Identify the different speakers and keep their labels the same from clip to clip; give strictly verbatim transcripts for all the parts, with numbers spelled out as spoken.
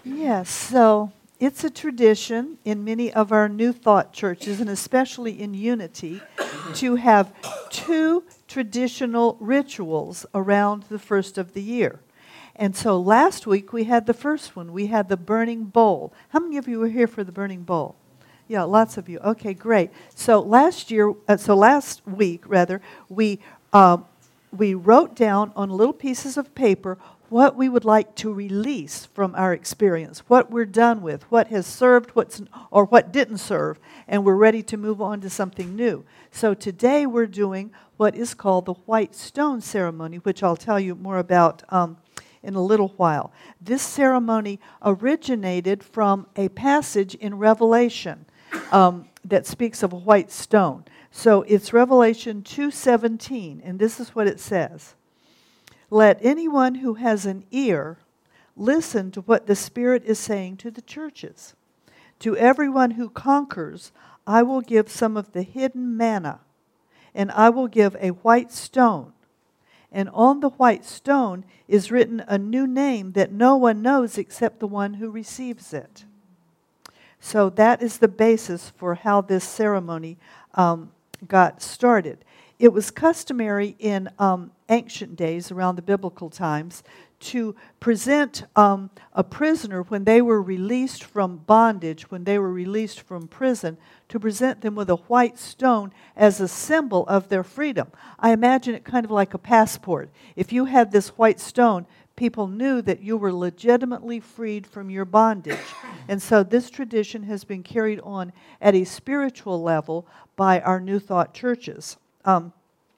Speaker 1: Yes, so it's a tradition in many of our New Thought churches, and especially in Unity, to have two traditional rituals around the first of the year. And so last week we had the first one. We had the burning bowl. How many of you were here for the burning bowl? Yeah, lots of you. Okay, great. So last year, uh, so last week rather, we uh, we wrote down on little pieces of paper what we would like to release from our experience, what we're done with, what has served, what's or what didn't serve, and we're ready to move on to something new. So today we're doing what is called the white stone ceremony, which I'll tell you more about um, in a little while. This ceremony originated from a passage in Revelation um, that speaks of a white stone. So it's Revelation two seventeen, and this is what it says. Let anyone who has an ear listen to what the Spirit is saying to the churches. To everyone who conquers, I will give some of the hidden manna, and I will give a white stone. And on the white stone is written a new name that no one knows except the one who receives it. So that is the basis for how this ceremony um, got started. It was customary in um, ancient days, around the biblical times, to present um, a prisoner when they were released from bondage, when they were released from prison, to present them with a white stone as a symbol of their freedom. I imagine it kind of like a passport. If you had this white stone, people knew that you were legitimately freed from your bondage. And so this tradition has been carried on at a spiritual level by our New Thought churches. Um,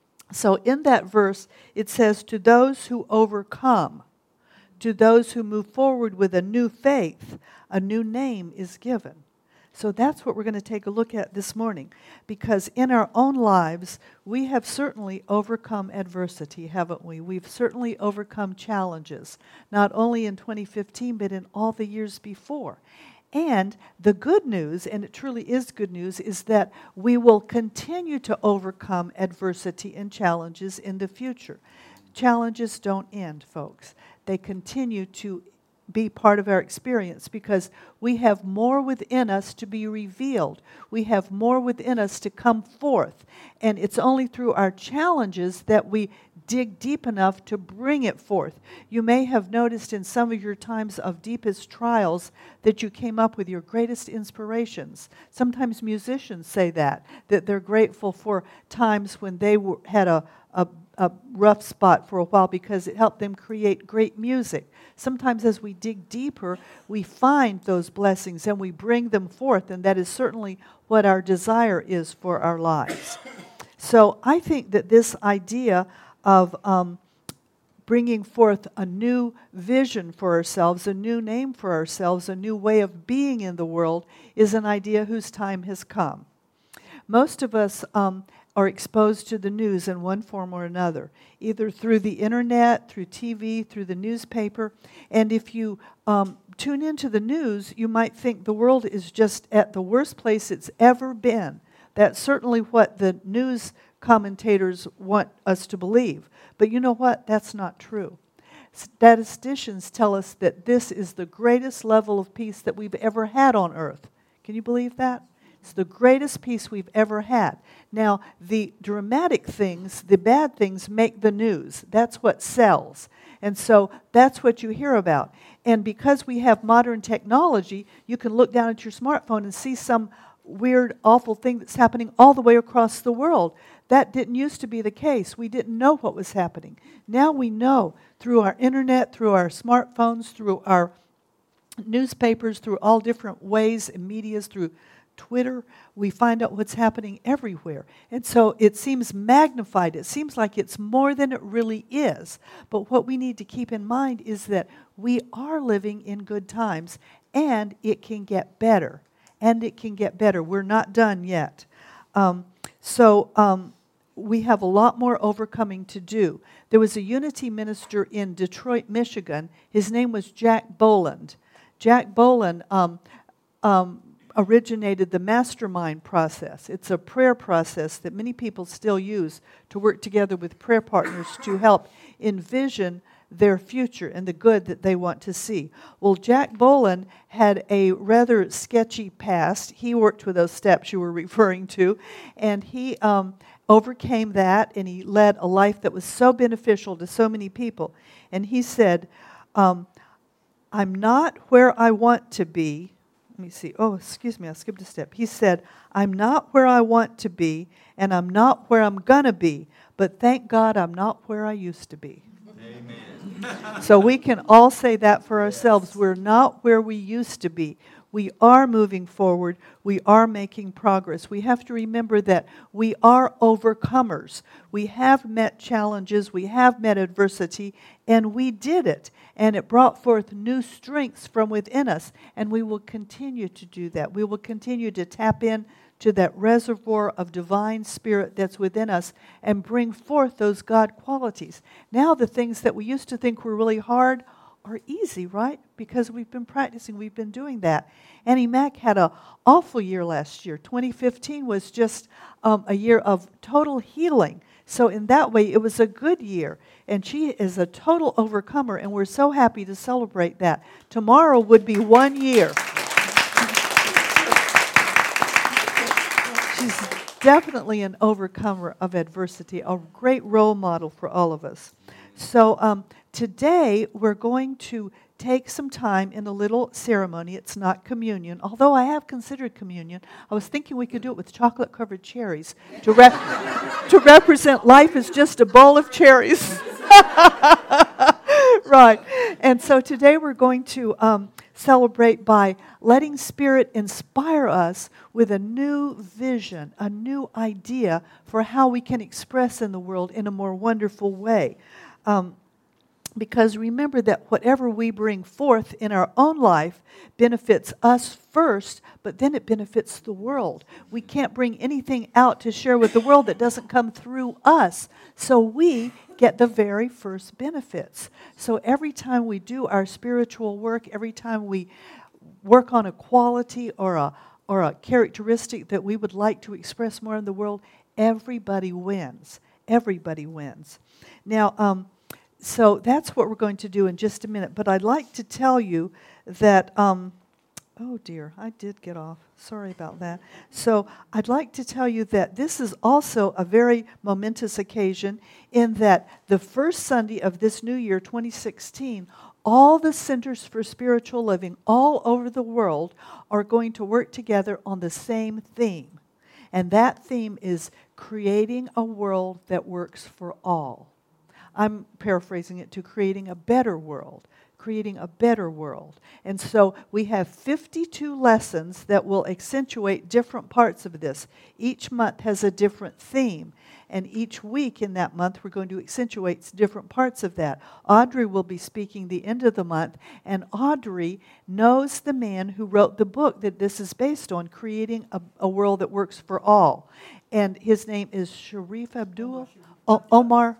Speaker 1: so in that verse, it says, to those who overcome, to those who move forward with a new faith, a new name is given. So that's what we're going to take a look at this morning. Because in our own lives, we have certainly overcome adversity, haven't we? We've certainly overcome challenges, not only in twenty fifteen, but in all the years before. And the good news, and it truly is good news, is that we will continue to overcome adversity and challenges in the future. Challenges don't end, folks. They continue to be part of our experience because we have more within us to be revealed. We have more within us to come forth. And it's only through our challenges that we dig deep enough to bring it forth. You may have noticed in some of your times of deepest trials that you came up with your greatest inspirations. Sometimes musicians say that, that they're grateful for times when they were, had a, a a rough spot for a while because it helped them create great music. Sometimes as we dig deeper, we find those blessings and we bring them forth, and that is certainly what our desire is for our lives. So I think that this idea of um, bringing forth a new vision for ourselves, a new name for ourselves, a new way of being in the world is an idea whose time has come. Most of us um, are exposed to the news in one form or another, either through the internet, through T V, through the newspaper. And if you um, tune into the news, you might think the world is just at the worst place it's ever been. That's certainly what the news commentators want us to believe. But you know what? That's not true. Statisticians tell us that this is the greatest level of peace that we've ever had on earth. Can you believe that? It's the greatest peace we've ever had. Now, the dramatic things, the bad things, make the news. That's what sells. And so that's what you hear about. And because we have modern technology, you can look down at your smartphone and see some weird, awful thing that's happening all the way across the world. That didn't used to be the case. We didn't know what was happening. Now we know through our internet, through our smartphones, through our newspapers, through all different ways and medias, through Twitter, we find out what's happening everywhere. And so it seems magnified. It seems like it's more than it really is. But what we need to keep in mind is that we are living in good times, and it can get better. And it can get better. We're not done yet. Um, so um, we have a lot more overcoming to do. There was a Unity minister in Detroit, Michigan. His name was Jack Boland. Jack Boland um, um, originated the mastermind process. It's a prayer process that many people still use to work together with prayer partners to help envision their future and the good that they want to see. Well, Jack Boland had a rather sketchy past. He worked with those steps you were referring to, and he um, overcame that, and he led a life that was so beneficial to so many people. And he said, um, I'm not where I want to be. Let me see. Oh, excuse me, I skipped a step. He said, I'm not where I want to be, and I'm not where I'm going to be, but thank God I'm not where I used to be. Amen. So we can all say that for ourselves. We're not where we used to be. We are moving forward. We are making progress. We have to remember that we are overcomers. We have met challenges. We have met adversity, and we did it. And it brought forth new strengths from within us, and we will continue to do that. We will continue to tap in to that reservoir of divine spirit that's within us and bring forth those God qualities. Now the things that we used to think were really hard are easy, right? Because we've been practicing, we've been doing that. Annie Mack had an awful year last year. twenty fifteen was just um, a year of total healing. So in that way, it was a good year. And she is a total overcomer, and we're so happy to celebrate that. Tomorrow would be one year. She's definitely an overcomer of adversity, a great role model for all of us. So um, today, we're going to take some time in a little ceremony. It's not communion, although I have considered communion. I was thinking we could do it with chocolate-covered cherries to, rep- to represent life as just a bowl of cherries. Right. And so today we're going to um, celebrate by letting Spirit inspire us with a new vision, a new idea for how we can express in the world in a more wonderful way. Um, Because remember that whatever we bring forth in our own life benefits us first, but then it benefits the world. We can't bring anything out to share with the world that doesn't come through us. So we get the very first benefits. So every time we do our spiritual work, every time we work on a quality or a or a characteristic that we would like to express more in the world, everybody wins. Everybody wins. Now, um, So that's what we're going to do in just a minute. But I'd like to tell you that, um, oh dear, I did get off. Sorry about that. So I'd like to tell you that this is also a very momentous occasion in that the first Sunday of this new year, twenty sixteen, all the Centers for Spiritual Living all over the world are going to work together on the same theme. And that theme is creating a world that works for all. I'm paraphrasing it to creating a better world, creating a better world. And so we have fifty-two lessons that will accentuate different parts of this. Each month has a different theme, and each week in that month we're going to accentuate different parts of that. Audrey will be speaking the end of the month, and Audrey knows the man who wrote the book that this is based on, Creating a, a World That Works for All. And his name is Sharif Abdul, o- Omar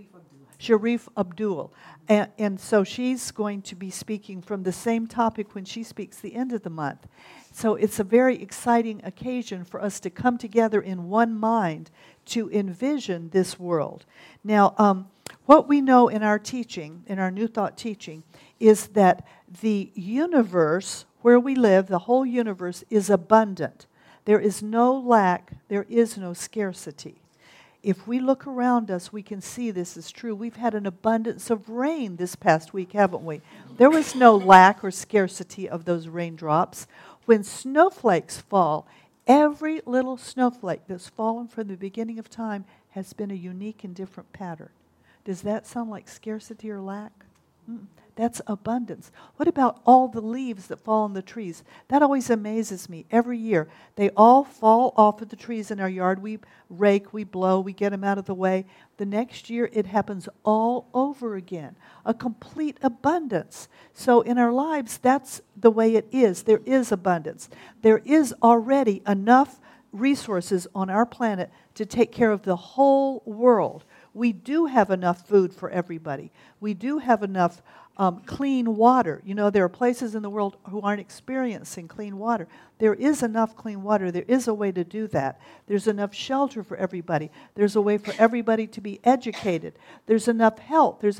Speaker 1: Sharif Abdul. And, and so she's going to be speaking from the same topic when she speaks the end of the month. So it's a very exciting occasion for us to come together in one mind to envision this world. Now, um, what we know in our teaching, in our New Thought teaching, is that the universe where we live, the whole universe, is abundant. There is no lack, there is no scarcity. If we look around us, we can see this is true. We've had an abundance of rain this past week, haven't we? There was no lack or scarcity of those raindrops. When snowflakes fall, every little snowflake that's fallen from the beginning of time has been a unique and different pattern. Does that sound like scarcity or lack? Mm. That's abundance. What about all the leaves that fall on the trees? That always amazes me. Every year, they all fall off of the trees in our yard. We rake, we blow, we get them out of the way. The next year, it happens all over again. A complete abundance. So in our lives, that's the way it is. There is abundance. There is already enough resources on our planet to take care of the whole world. We do have enough food for everybody. We do have enough Um, clean water. You know, there are places in the world who aren't experiencing clean water. There is enough clean water. There is a way to do that. There's enough shelter for everybody. There's a way for everybody to be educated. There's enough health. There's enough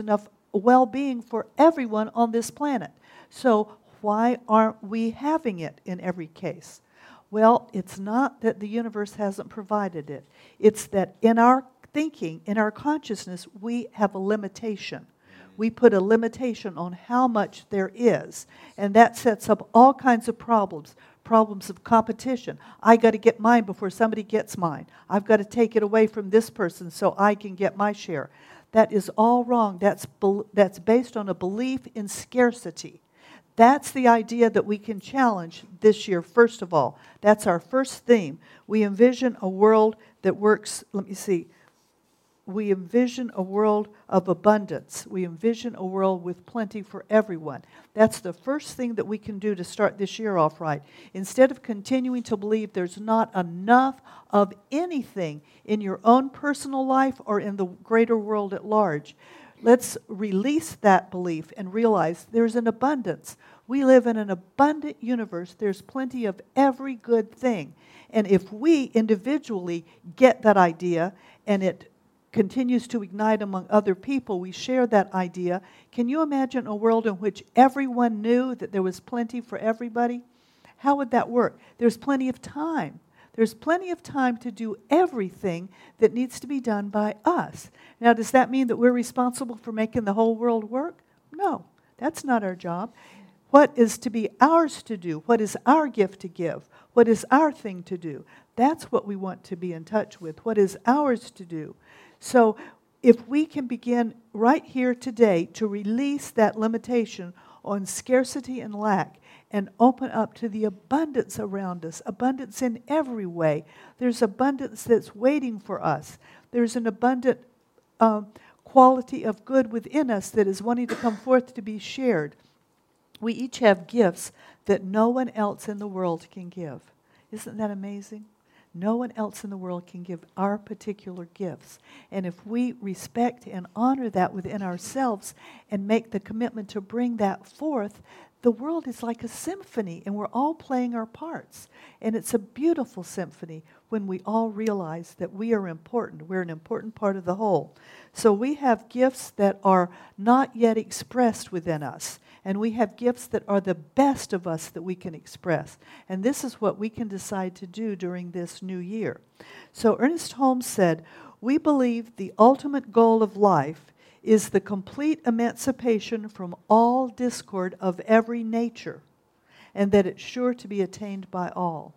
Speaker 1: well-being for everyone on this planet. So why aren't we having it in every case? Well, it's not that the universe hasn't provided it. It's that in our thinking, in our consciousness, we have a limitation. We put a limitation on how much there is. And that sets up all kinds of problems. Problems of competition. I got to get mine before somebody gets mine. I've got to take it away from this person so I can get my share. That is all wrong. That's, be- that's based on a belief in scarcity. That's the idea that we can challenge this year, first of all. That's our first theme. We envision a world that works, let me see, we envision a world of abundance. We envision a world with plenty for everyone. That's the first thing that we can do to start this year off right. Instead of continuing to believe there's not enough of anything in your own personal life or in the greater world at large, let's release that belief and realize there's an abundance. We live in an abundant universe. There's plenty of every good thing. And if we individually get that idea and it continues to ignite among other people, we share that idea. Can you imagine a world in which everyone knew that there was plenty for everybody? How would that work? There's plenty of time. There's plenty of time to do everything that needs to be done by us. Now, does that mean that we're responsible for making the whole world work? No, that's not our job. What is to be ours to do? What is our gift to give? What is our thing to do? That's what we want to be in touch with. What is ours to do? So if we can begin right here today to release that limitation on scarcity and lack and open up to the abundance around us, abundance in every way. There's abundance that's waiting for us. There's an abundant um, quality of good within us that is wanting to come forth to be shared. We each have gifts that no one else in the world can give. Isn't that amazing? No one else in the world can give our particular gifts. And if we respect and honor that within ourselves and make the commitment to bring that forth, the world is like a symphony and we're all playing our parts. And it's a beautiful symphony when we all realize that we are important. We're an important part of the whole. So we have gifts that are not yet expressed within us. And we have gifts that are the best of us that we can express. And this is what we can decide to do during this new year. So Ernest Holmes said, "We believe the ultimate goal of life is the complete emancipation from all discord of every nature, and that it's sure to be attained by all."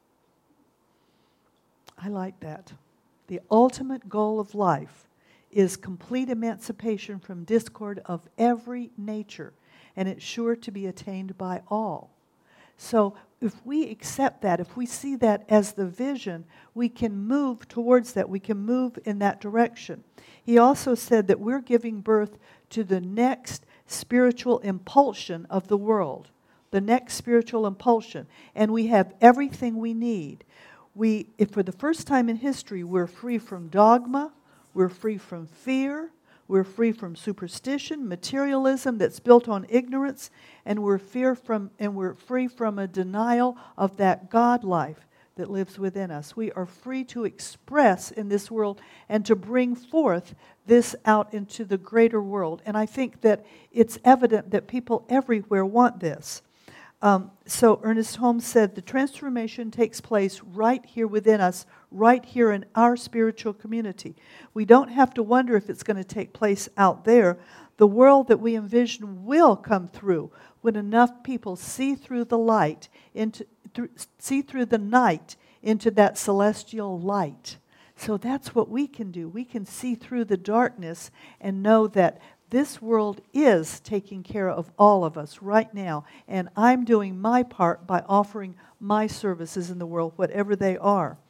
Speaker 1: I like that. The ultimate goal of life is complete emancipation from discord of every nature, and it's sure to be attained by all. So if we accept that, if we see that as the vision, we can move towards that. We can move in that direction. He also said that we're giving birth to the next spiritual impulsion of the world, the next spiritual impulsion, and we have everything we need. We, if for the first time in history, we're free from dogma, we're free from fear, we're free from superstition, materialism that's built on ignorance, and we're fear from and we're free from a denial of that God life that lives within us. We are free to express in this world and to bring forth this out into the greater world. And I think that it's evident that people everywhere want this. Um, so Ernest Holmes said the transformation takes place right here within us, right here in our spiritual community. We don't have to wonder if it's going to take place out there. The world that we envision will come through when enough people see through the light, into through, see through the night into that celestial light. So that's what we can do. We can see through the darkness and know that this world is taking care of all of us right now, and I'm doing my part by offering my services in the world, whatever they are.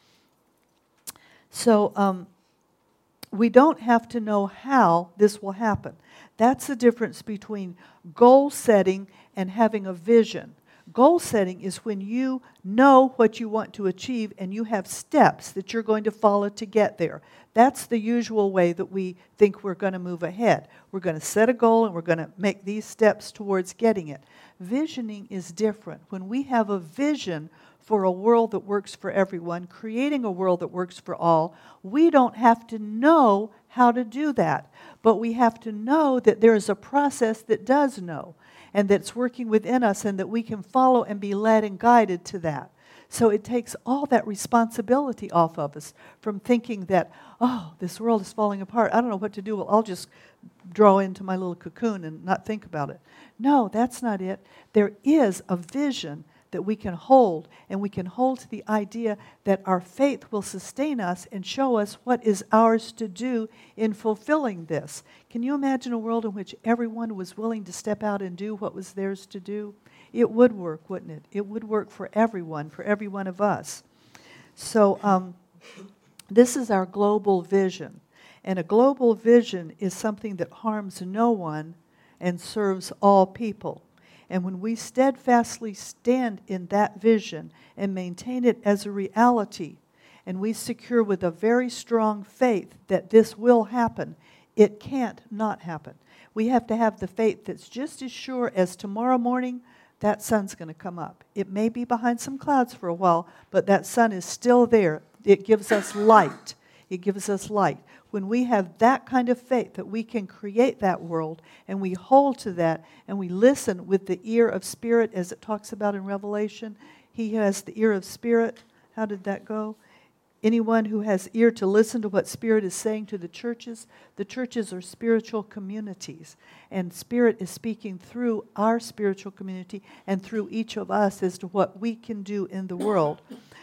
Speaker 1: So um, we don't have to know how this will happen. That's the difference between goal setting and having a vision. Goal setting is when you know what you want to achieve and you have steps that you're going to follow to get there. That's the usual way that we think we're going to move ahead. We're going to set a goal and we're going to make these steps towards getting it. Visioning is different. When we have a vision for a world that works for everyone, creating a world that works for all, we don't have to know how to do that. But we have to know that there is a process that does know and that's working within us and that we can follow and be led and guided to that. So it takes all that responsibility off of us from thinking that, oh, this world is falling apart. I don't know what to do. Well, I'll just draw into my little cocoon and not think about it. No, that's not it. There is a vision that we can hold, and we can hold to the idea that our faith will sustain us and show us what is ours to do in fulfilling this. Can you imagine a world in which everyone was willing to step out and do what was theirs to do? It would work, wouldn't it? It would work for everyone, for every one of us. So um, this is our global vision. And a global vision is something that harms no one and serves all people. And when we steadfastly stand in that vision and maintain it as a reality, and we secure with a very strong faith that this will happen, it can't not happen. We have to have the faith that's just as sure as tomorrow morning that sun's going to come up. It may be behind some clouds for a while, but that sun is still there. It gives us light. It gives us light. When we have that kind of faith that we can create that world and we hold to that and we listen with the ear of spirit, as it talks about in Revelation, he who has the ear of spirit. How did that go? Anyone who has ear to listen to what Spirit is saying to the churches. The churches are spiritual communities, and Spirit is speaking through our spiritual community and through each of us as to what we can do in the world.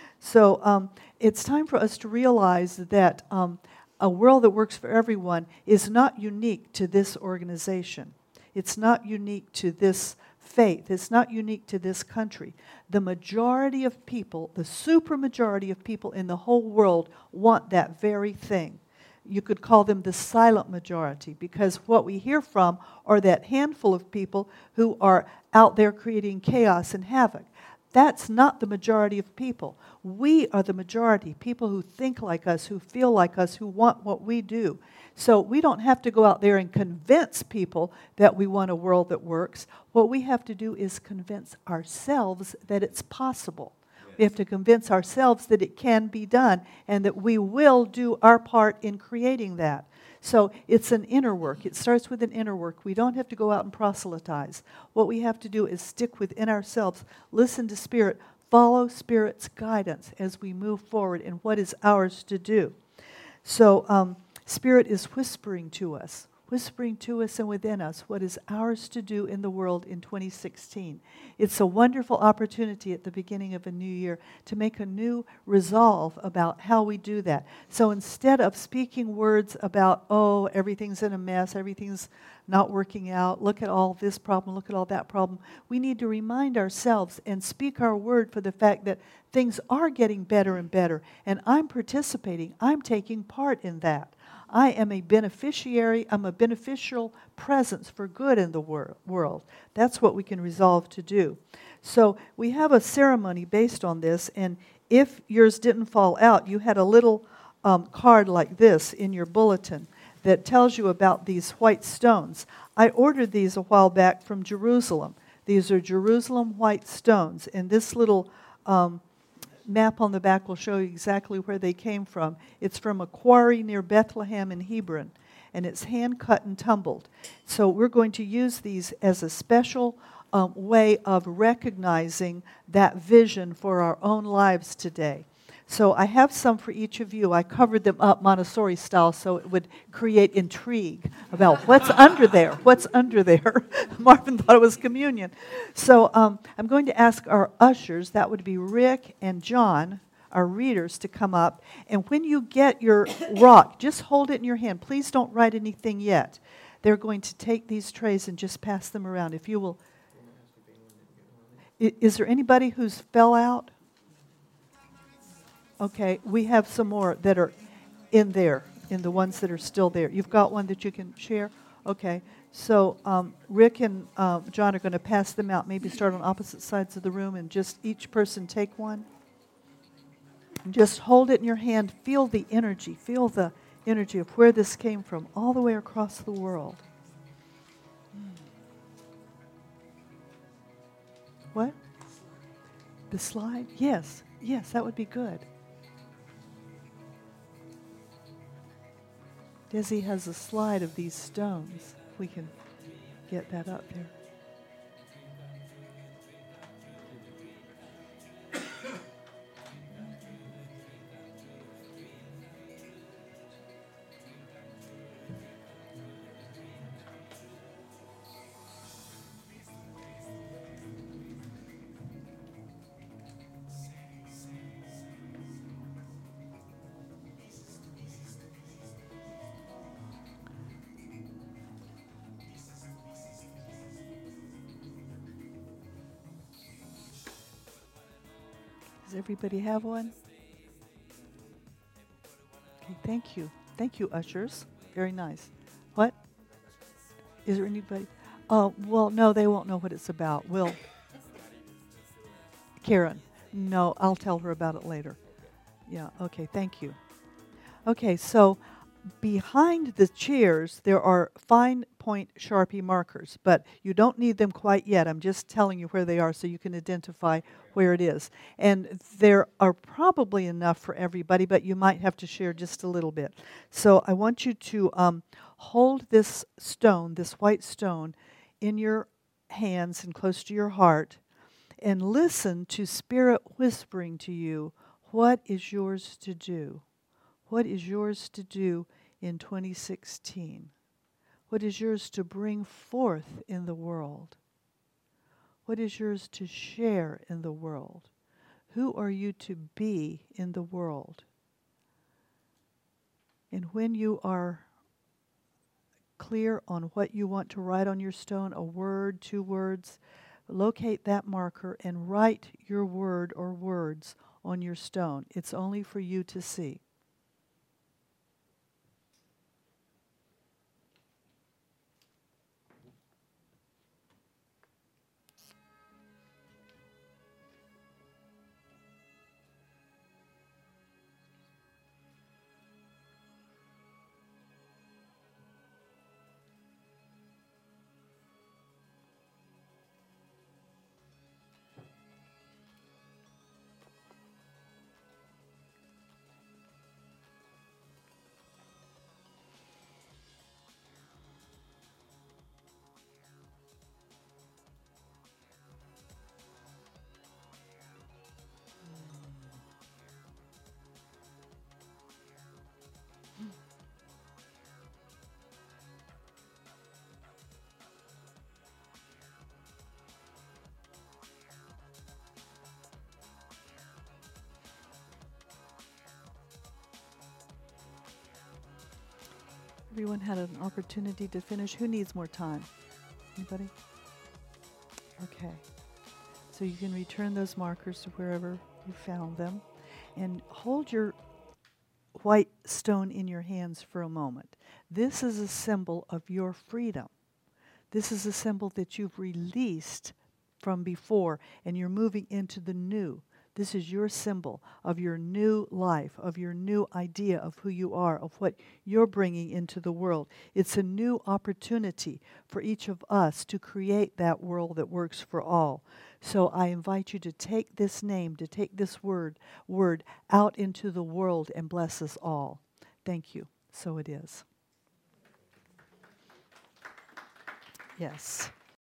Speaker 1: So um, it's time for us to realize that um, a world that works for everyone is not unique to this organization. It's not unique to this faith. It's not unique to this country. The majority of people, the supermajority of people in the whole world want that very thing. You could call them the silent majority, because what we hear from are that handful of people who are out there creating chaos and havoc. That's not the majority of people. We are the majority, people who think like us, who feel like us, who want what we do. So we don't have to go out there and convince people that we want a world that works. What we have to do is convince ourselves that it's possible. Yes. We have to convince ourselves that it can be done and that we will do our part in creating that. So it's an inner work. It starts with an inner work. We don't have to go out and proselytize. What we have to do is stick within ourselves, listen to Spirit, follow Spirit's guidance as we move forward in what is ours to do. So um, Spirit is whispering to us, whispering to us and within us what is ours to do in the world in twenty sixteen. It's a wonderful opportunity at the beginning of a new year to make a new resolve about how we do that. So instead of speaking words about, oh, everything's in a mess, everything's not working out, look at all this problem, look at all that problem, we need to remind ourselves and speak our word for the fact that things are getting better and better, and I'm participating, I'm taking part in that. I am a beneficiary, I'm a beneficial presence for good in the wor- world. That's what we can resolve to do. So we have a ceremony based on this, and if yours didn't fall out, you had a little um, card like this in your bulletin that tells you about these white stones. I ordered these a while back from Jerusalem. These are Jerusalem white stones, and this little um, map on the back will show you exactly where they came from. It's from a quarry near Bethlehem in Hebron, and it's hand-cut and tumbled. So we're going to use these as a special um, way of recognizing that vision for our own lives today. So I have some for each of you. I covered them up Montessori style so it would create intrigue about what's under there, what's under there. Marvin thought it was communion. So um, I'm going to ask our ushers, that would be Rick and John, our readers, to come up. And when you get your rock, just hold it in your hand. Please don't write anything yet. They're going to take these trays and just pass them around. If you will. Is there anybody who's fell out? Okay, we have some more that are in there, in the ones that are still there. You've got one that you can share? Okay, So um, Rick and uh, John are going to pass them out. Maybe start on opposite sides of the room and just each person take one. And just hold it in your hand. Feel the energy. Feel the energy of where this came from all the way across the world. What? The slide? Yes. Yes, that would be good. Desi has a slide of these stones. We can get that up there. Does everybody have one? Okay, thank you. Thank you, ushers. Very nice. What? Is there anybody? Oh, well, no, they won't know what it's about. Will. Karen. No, I'll tell her about it later. Yeah, okay, thank you. Okay, so behind the chairs, there are fine point Sharpie markers, but you don't need them quite yet. I'm just telling you where they are so you can identify where it is. And there are probably enough for everybody, but you might have to share just a little bit. So I want you to um, hold this stone, this white stone, in your hands and close to your heart, and listen to Spirit whispering to you, what is yours to do? What is yours to do in twenty sixteen? What is yours to bring forth in the world? What is yours to share in the world? Who are you to be in the world? And when you are clear on what you want to write on your stone, a word, two words, locate that marker and write your word or words on your stone. It's only for you to see. Everyone had an opportunity to finish. Who needs more time? Anybody? Okay. So you can return those markers to wherever you found them. And hold your white stone in your hands for a moment. This is a symbol of your freedom. This is a symbol that you've released from before, and you're moving into the new. This is your symbol of your new life, of your new idea of who you are, of what you're bringing into the world. It's a new opportunity for each of us to create that world that works for all. So I invite you to take this name, to take this word, word out into the world and bless us all. Thank you. So it is. Yes.